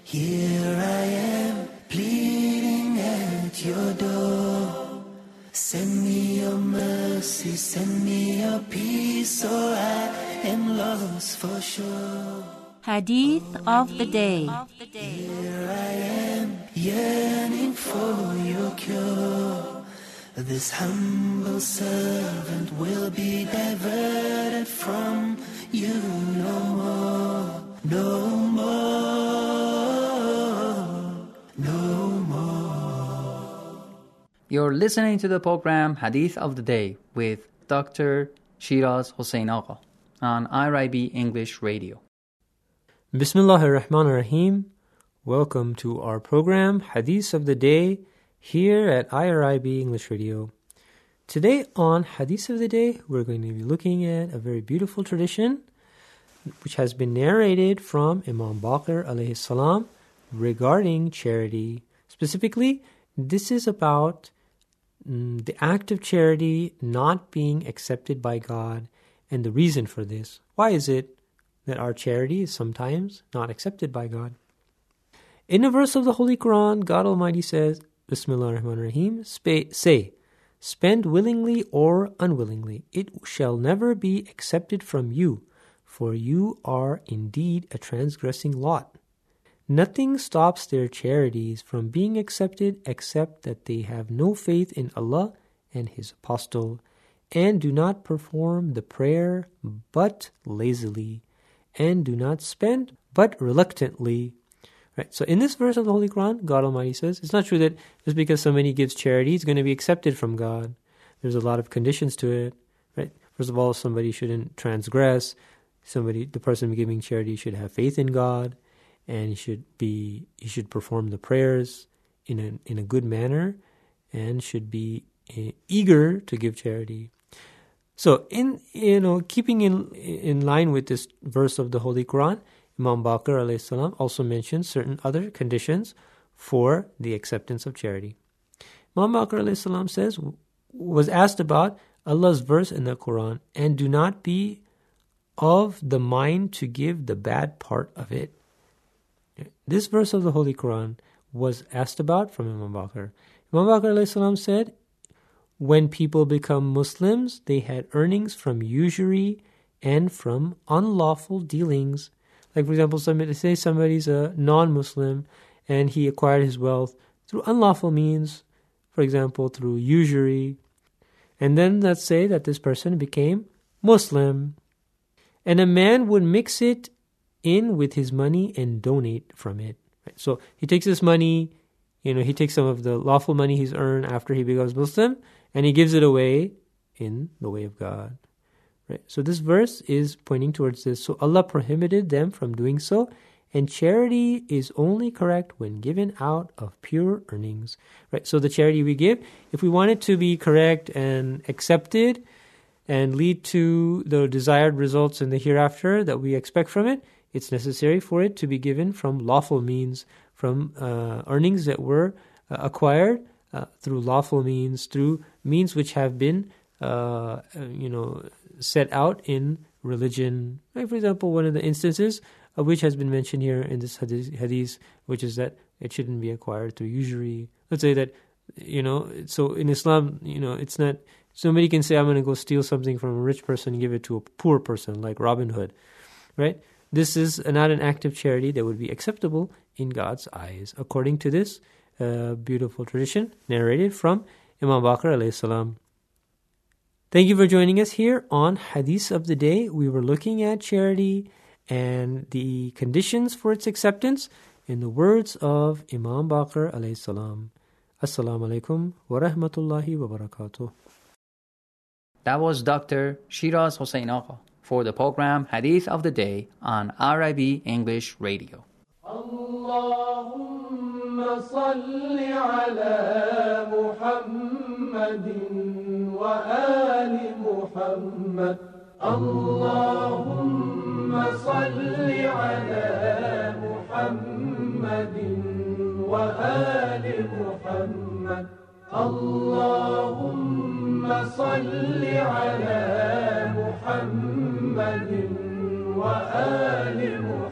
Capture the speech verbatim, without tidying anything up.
Here I am, pleading at your door. Send me your mercy, send me your peace, or I am lost for sure. Hadith of the Day. Here I am, yearning for your cure. This humble servant will be diverted from you no more, no more, no more. You're listening to the program Hadith of the Day with Doctor Shiraz Hossein Agha on I R I B English Radio. Bismillahir Rahmanir Rahim. Welcome to our program Hadith of the Day here at I R I B English Radio. Today on Hadith of the Day, we're going to be looking at a very beautiful tradition which has been narrated from Imam Baqir alayhi salam regarding charity. Specifically, this is about mm, the act of charity not being accepted by God and the reason for this. Why is it that our charity is sometimes not accepted by God? In a verse of the Holy Quran, God Almighty says, Bismillah ar-Rahman ar-Rahim, say, spend willingly or unwillingly, it shall never be accepted from you, for you are indeed a transgressing lot. Nothing stops their charities from being accepted except that they have no faith in Allah and His Apostle, and do not perform the prayer but lazily, and do not spend but reluctantly. Right. So in this verse of the Holy Quran, God Almighty says, it's not true that just because somebody gives charity, it's going to be accepted from God. There's a lot of conditions to it. Right. First of all, somebody shouldn't transgress. Somebody, the person giving charity should have faith in God, and he should be, he should perform the prayers in a in a good manner, and should be uh, eager to give charity. So in you know keeping in in line with this verse of the Holy Quran, Imam Baqir alayhi salam also mentions certain other conditions for the acceptance of charity. Imam Baqir alayhi salam says, was asked about Allah's verse in the Quran, and do not be of the mind to give the bad part of it. This verse of the Holy Quran was asked about from Imam Baqir. Imam Baqir alayhi salam said, when people become Muslims, they had earnings from usury and from unlawful dealings. Like, for example, somebody, say somebody's a non-Muslim and he acquired his wealth through unlawful means, for example, through usury. And then let's say that this person became Muslim. And a man would mix it in with his money and donate from it. Right? So he takes this money, you know, he takes some of the lawful money he's earned after he becomes Muslim, and he gives it away in the way of God. Right. So this verse is pointing towards this. So Allah prohibited them from doing so, and charity is only correct when given out of pure earnings. Right. So the charity we give, if we want it to be correct and accepted and lead to the desired results in the hereafter that we expect from it, it's necessary for it to be given from lawful means, from uh, earnings that were uh, acquired uh, through lawful means, through means which have been, uh, you know, set out in religion. Like, for example, one of the instances of which has been mentioned here in this hadith, which is that it shouldn't be acquired through usury. Let's say that, you know, so in Islam, you know, it's not, somebody can say, I'm going to go steal something from a rich person and give it to a poor person, like Robin Hood, right? This is not an act of charity that would be acceptable in God's eyes, according to this uh, beautiful tradition narrated from Imam Baqir alayhi salam. Thank you for joining us here on Hadith of the Day. We were looking at charity and the conditions for its acceptance in the words of Imam Baqir alayhi salam. Assalamu alaikum wa rahmatullahi wa barakatuh. That was Doctor Shiraz Hossein Agha for the program Hadith of the Day on I R I B English Radio. Allahumma salli ala Muhammadin wa ali Muhammad. Allahumma salli ala Muhammadin wa ali Muhammad. Allahumma salli ala Muhammadin wa ali Muhammad.